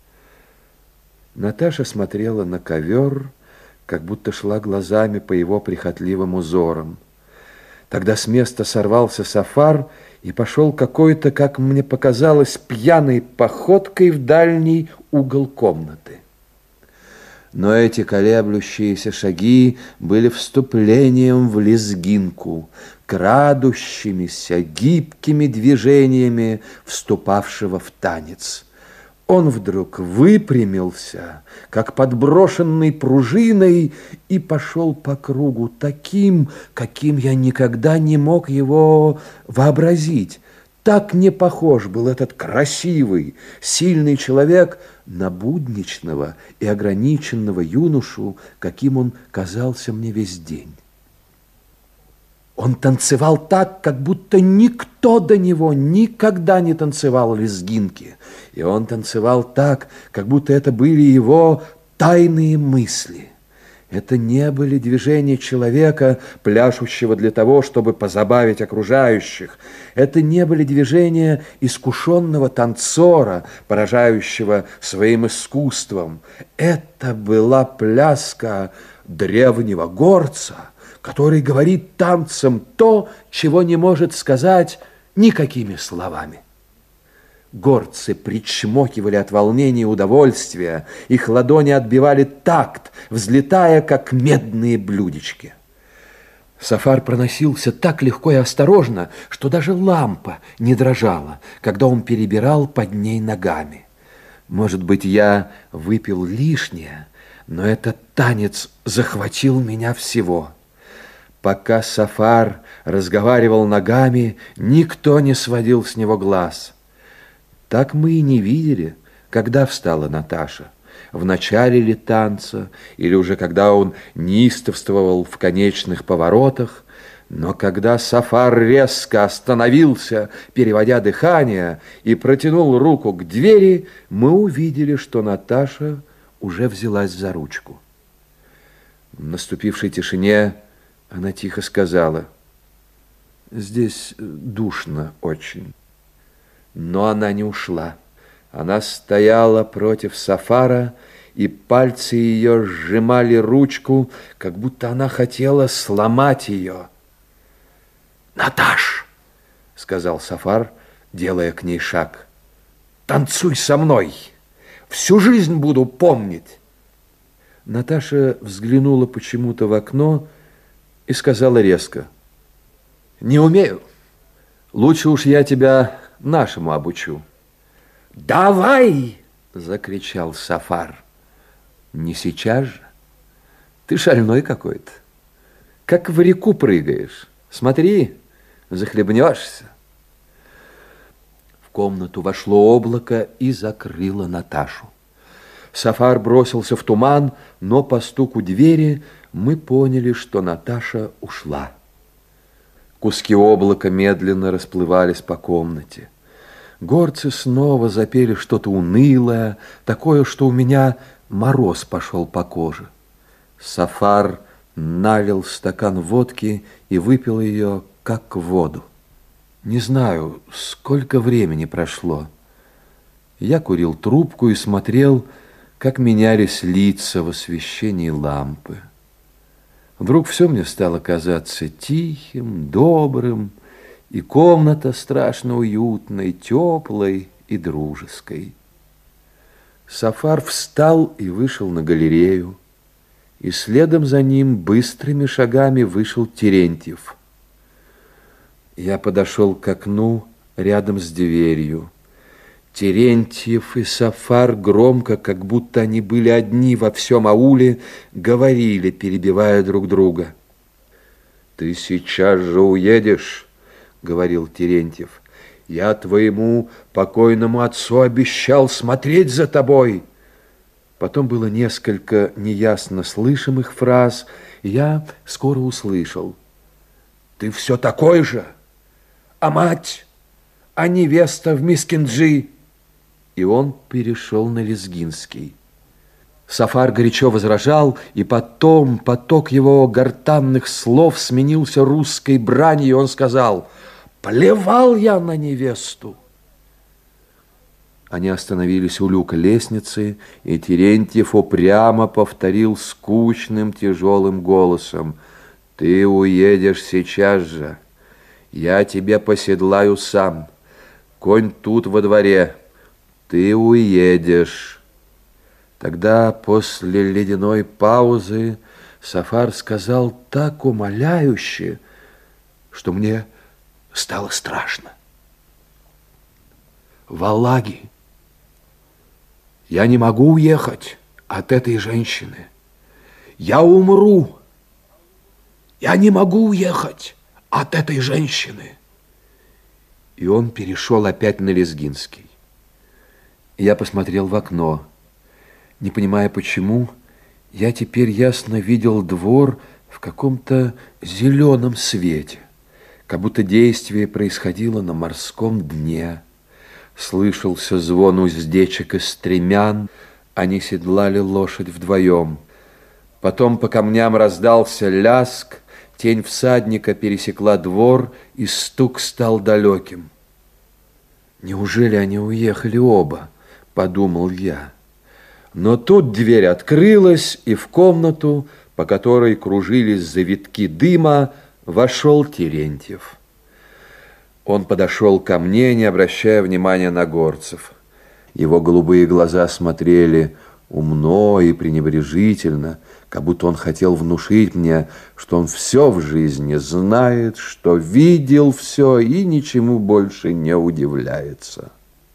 Наташа смотрела на ковер, как будто шла глазами по его прихотливым узорам. Тогда с места сорвался Сафар и пошел какой-то, как мне показалось, пьяной походкой в дальний угол комнаты. Но эти колеблющиеся шаги были вступлением в лезгинку, крадущимися, гибкими движениями вступавшего в танец. Он вдруг выпрямился, как подброшенный пружиной, и пошел по кругу таким, каким я никогда не мог его вообразить. Так не похож был этот красивый, сильный человек на будничного и ограниченного юношу, каким он казался мне весь день. Он танцевал так, как будто никто до него никогда не танцевал лезгинки. И он танцевал так, как будто это были его тайные мысли. Это не были движения человека, пляшущего для того, чтобы позабавить окружающих. Это не были движения искушенного танцора, поражающего своим искусством. Это была пляска древнего горца, который говорит танцем то, чего не может сказать никакими словами. Горцы причмокивали от волнения и удовольствия, их ладони отбивали такт, взлетая, как медные блюдечки. Сафар проносился так легко и осторожно, что даже лампа не дрожала, когда он перебирал под ней ногами. Может быть, я выпил лишнее, но этот танец захватил меня всего. Пока Сафар разговаривал ногами, никто не сводил с него глаз. Так мы и не видели, когда встала Наташа, в начале ли танца, или уже когда он неистовствовал в конечных поворотах. Но когда Сафар резко остановился, переводя дыхание, и протянул руку к двери, мы увидели, что Наташа уже взялась за ручку. В наступившей тишине она тихо сказала: Здесь душно очень. Но она не ушла. Она стояла против Сафара, и пальцы ее сжимали ручку, как будто она хотела сломать ее. «Наташ!» — сказал Сафар, делая к ней шаг. «Танцуй со мной! Всю жизнь буду помнить!» Наташа взглянула почему-то в окно и сказала резко: «Не умею. Лучше уж я тебя нашему обучу». «Давай!» — закричал Сафар. «Не сейчас же. Ты шальной какой-то. Как в реку прыгаешь. Смотри, захлебнешься». В комнату вошло облако и закрыло Наташу. Сафар бросился в туман, но по стуку двери мы поняли, что Наташа ушла. Куски облака медленно расплывались по комнате. Горцы снова запели что-то унылое, такое, что у меня мороз пошел по коже. Сафар налил стакан водки и выпил ее, как воду. Не знаю, сколько времени прошло. Я курил трубку и смотрел, как менялись лица в освещении лампы. Вдруг все мне стало казаться тихим, добрым, и комната страшно уютной, теплой и дружеской. Сафар встал и вышел на галерею, и следом за ним быстрыми шагами вышел Терентьев. Я подошел к окну рядом с дверью. Терентьев и Сафар громко, как будто они были одни во всем ауле, говорили, перебивая друг друга. «Ты сейчас же уедешь», — говорил Терентьев. «Я твоему покойному отцу обещал смотреть за тобой». Потом было несколько неясно слышимых фраз, и я скоро услышал: «Ты все такой же? А мать? А невеста в Мискинджи?» И он перешел на лезгинский. Сафар горячо возражал, и потом поток его гортанных слов сменился русской бранью, и он сказал: «Плевал я на невесту». Они остановились у люка лестницы, и Терентьев упрямо повторил скучным тяжелым голосом: «Ты уедешь сейчас же. Я тебя поседлаю сам. Конь тут во дворе. Ты уедешь». Тогда после ледяной паузы Сафар сказал так умоляюще, что мне стало страшно: «Валаги, я не могу уехать от этой женщины. Я умру. Я не могу уехать от этой женщины». И он перешел опять на лезгинский. Я посмотрел в окно. Не понимая почему, я теперь ясно видел двор в каком-то зеленом свете, как будто действие происходило на морском дне. Слышался звон уздечек и стремян, они седлали лошадь вдвоем. Потом по камням раздался ляск, тень всадника пересекла двор, и стук стал далеким. «Неужели они уехали оба?» — подумал я. Но тут дверь открылась, и в комнату, по которой кружились завитки дыма, вошел Терентьев. Он подошел ко мне, не обращая внимания на горцев. Его голубые глаза смотрели умно и пренебрежительно, как будто он хотел внушить мне, что он все в жизни знает, что видел все и ничему больше не удивляется.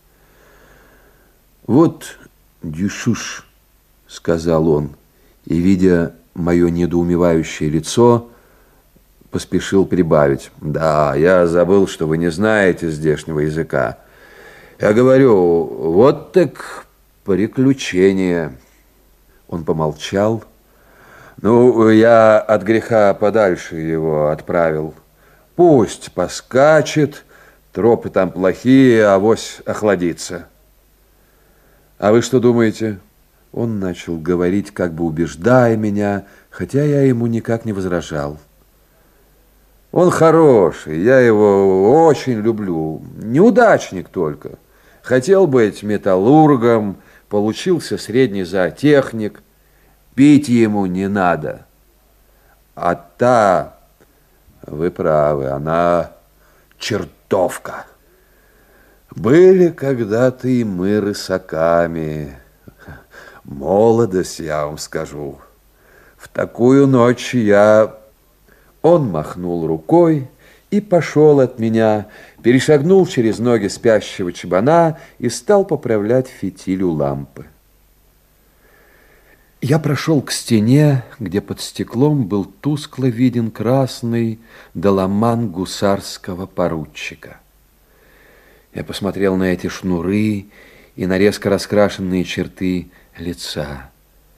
«Вот, Дюшуш», — сказал он, и, видя мое недоумевающее лицо, поспешил прибавить: «Да, я забыл, что вы не знаете здешнего языка. Я говорю, вот так приключение». Он помолчал. «Ну, я от греха подальше его отправил. Пусть поскачет, тропы там плохие, авось охладится». «А вы что думаете?» Он начал говорить, как бы убеждая меня, хотя я ему никак не возражал. Он хороший, я его очень люблю. Неудачник только. Хотел быть металлургом, получился средний зоотехник. Пить ему не надо. А та, вы правы, она чертовка. Были когда-то и мы рысаками. Молодость, я вам скажу. В такую ночь я... Он махнул рукой и пошел от меня, перешагнул через ноги спящего чабана и стал поправлять фитиль у лампы. Я прошел к стене, где под стеклом был тускло виден красный доломан гусарского поручика. Я посмотрел на эти шнуры и на резко раскрашенные черты лица.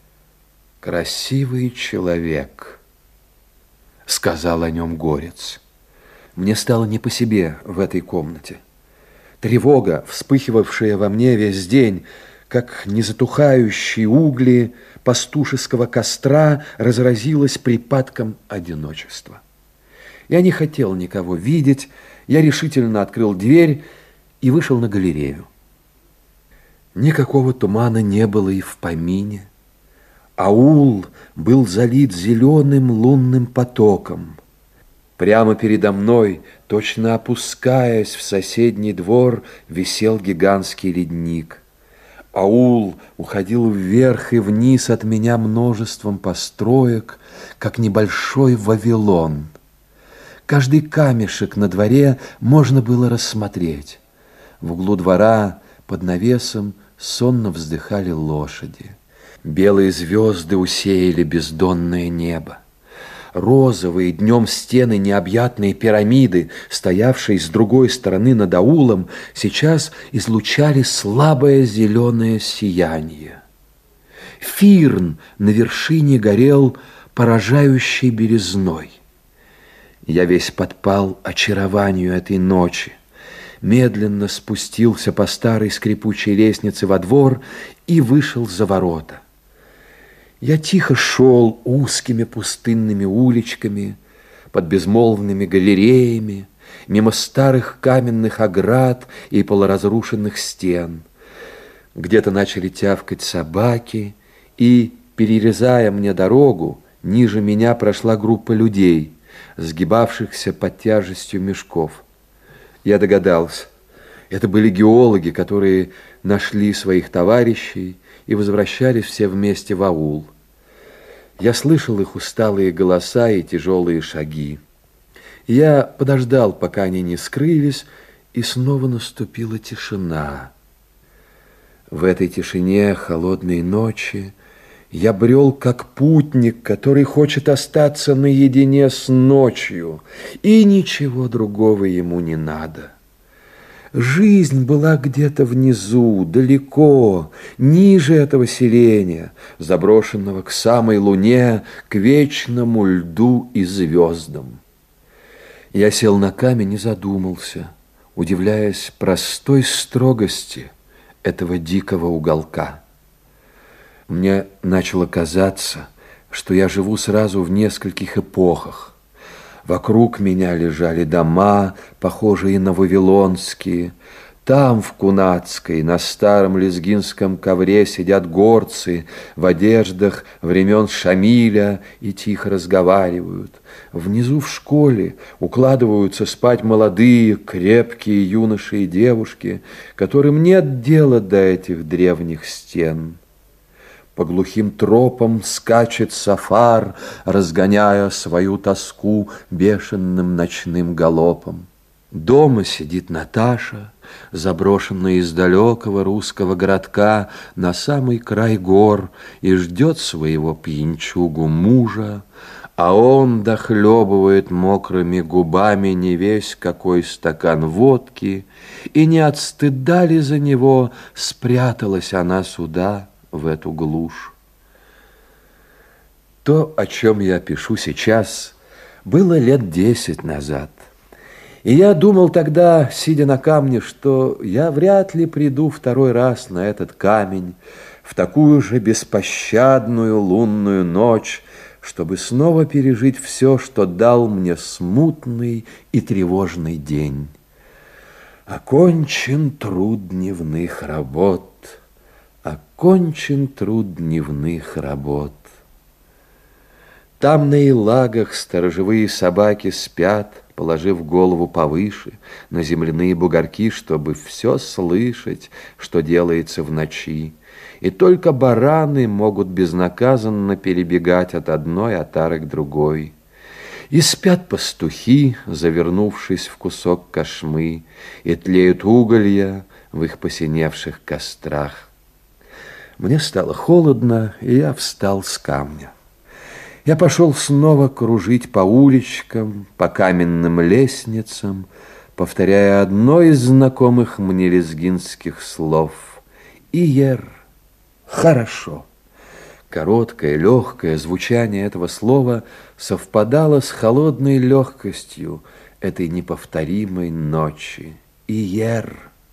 «Красивый человек», — сказал о нем горец. Мне стало не по себе в этой комнате. Тревога, вспыхивавшая во мне весь день, как незатухающие угли пастушеского костра, разразилась припадком одиночества. Я не хотел никого видеть, я решительно открыл дверь и вышел на галерею. Никакого тумана не было и в помине. Аул был залит зеленым лунным потоком. Прямо передо мной, точно опускаясь в соседний двор, висел гигантский ледник. Аул уходил вверх и вниз от меня множеством построек, как небольшой Вавилон. Каждый камешек на дворе можно было рассмотреть. В углу двора под навесом сонно вздыхали лошади. Белые звезды усеяли бездонное небо. Розовые днем стены необъятные пирамиды, стоявшие с другой стороны над аулом, сейчас излучали слабое зеленое сияние. Фирн на вершине горел поражающей белизной. Я весь подпал очарованию этой ночи, медленно спустился по старой скрипучей лестнице во двор и вышел за ворота. Я тихо шел узкими пустынными уличками, под безмолвными галереями, мимо старых каменных оград и полуразрушенных стен. Где-то начали тявкать собаки, и, перерезая мне дорогу, ниже меня прошла группа людей, сгибавшихся под тяжестью мешков. Я догадался, это были геологи, которые нашли своих товарищей и возвращались все вместе в аул. Я слышал их усталые голоса и тяжелые шаги. Я подождал, пока они не скрылись, и снова наступила тишина. В этой тишине холодной ночи я брел как путник, который хочет остаться наедине с ночью, и ничего другого ему не надо. Жизнь была где-то внизу, далеко, ниже этого селения, заброшенного к самой луне, к вечному льду и звездам. Я сел на камень и задумался, удивляясь простой строгости этого дикого уголка. Мне начало казаться, что я живу сразу в нескольких эпохах. Вокруг меня лежали дома, похожие на вавилонские. Там, в Кунацкой, на старом лезгинском ковре сидят горцы в одеждах времен Шамиля и тихо разговаривают. Внизу в школе укладываются спать молодые, крепкие юноши и девушки, которым нет дела до этих древних стен. По глухим тропам скачет сафар, разгоняя свою тоску бешеным ночным галопом. Дома сидит Наташа, заброшенная из далекого русского городка на самый край гор, и ждет своего пьянчугу мужа, а он дохлебывает мокрыми губами не весь какой стакан водки, и не от стыда ли за него спряталась она сюда, в эту глушь. То, о чем я пишу сейчас, было лет десять назад. И я думал тогда, сидя на камне, что я вряд ли приду второй раз на этот камень в такую же беспощадную лунную ночь, чтобы снова пережить все, что дал мне смутный и тревожный день. Окончен труд дневных работ, окончен труд дневных работ. Там на елагах сторожевые собаки спят, положив голову повыше на земляные бугорки, чтобы все слышать, что делается в ночи. И только бараны могут безнаказанно перебегать от одной отары к другой. И спят пастухи, завернувшись в кусок кошмы, и тлеют уголья в их посиневших кострах. Мне стало холодно, и я встал с камня. Я пошел снова кружить по уличкам, по каменным лестницам, повторяя одно из знакомых мне лезгинских слов: «Иер» — «хорошо». Короткое, легкое звучание этого слова совпадало с холодной легкостью этой неповторимой ночи. «Иер».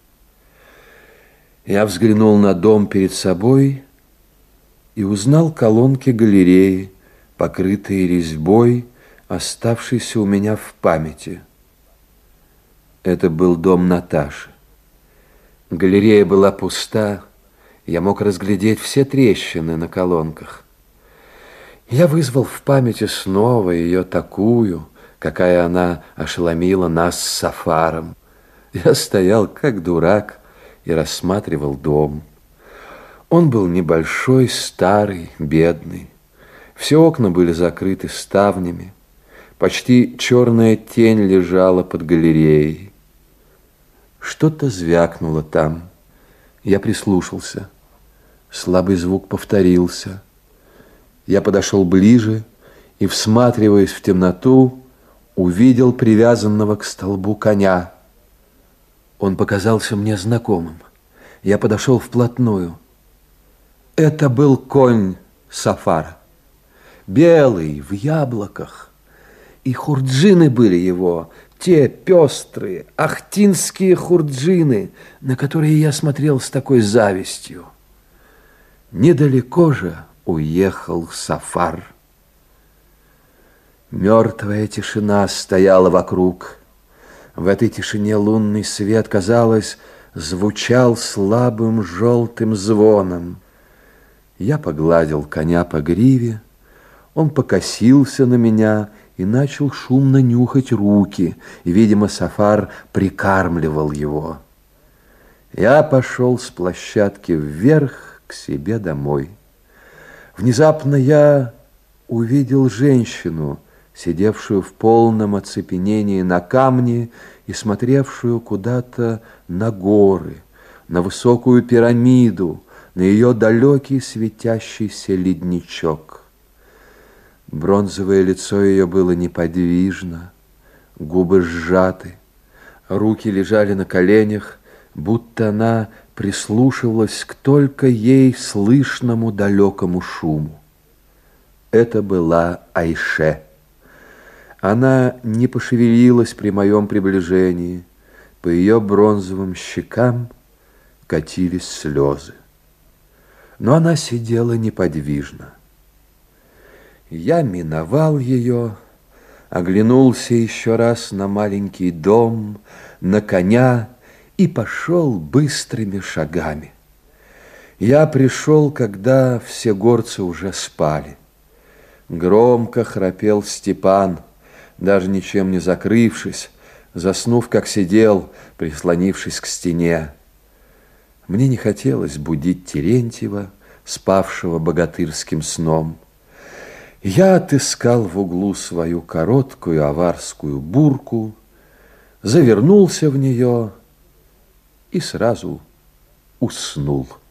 Я взглянул на дом перед собой и узнал колонки галереи, покрытые резьбой, оставшейся у меня в памяти. Это был дом Наташи. Галерея была пуста, я мог разглядеть все трещины на колонках. Я вызвал в памяти снова ее такую, какая она ошеломила нас с Сафаром. Я стоял как дурак и рассматривал дом. Он был небольшой, старый, бедный. Все окна были закрыты ставнями. Почти черная тень лежала под галереей. Что-то звякнуло там. Я прислушался. Слабый звук повторился. Я подошел ближе и, всматриваясь в темноту, увидел привязанного к столбу коня. Он показался мне знакомым. Я подошел вплотную. Это был конь Сафара. Белый, в яблоках. И хурджины были его, те пестрые, ахтинские хурджины, на которые я смотрел с такой завистью. Недалеко же уехал Сафар. Мертвая тишина стояла вокруг. В этой тишине лунный свет, казалось, звучал слабым желтым звоном. Я погладил коня по гриве. Он покосился на меня и начал шумно нюхать руки, и, видимо, Сафар прикармливал его. Я пошел с площадки вверх к себе домой. Внезапно я увидел женщину, сидевшую в полном оцепенении на камне и смотревшую куда-то на горы, на высокую пирамиду, на ее далекий светящийся ледничок. Бронзовое лицо ее было неподвижно, губы сжаты, руки лежали на коленях, будто она прислушивалась к только ей слышному далекому шуму. Это была Айше. Она не пошевелилась при моем приближении, по ее бронзовым щекам катились слезы. Но она сидела неподвижно. Я миновал ее, оглянулся еще раз на маленький дом, на коня и пошел быстрыми шагами. Я пришел, когда все горцы уже спали. Громко храпел Степан, даже ничем не закрывшись, заснув, как сидел, прислонившись к стене. Мне не хотелось будить Терентьева, спавшего богатырским сном. Я отыскал в углу свою короткую аварскую бурку, завернулся в нее и сразу уснул.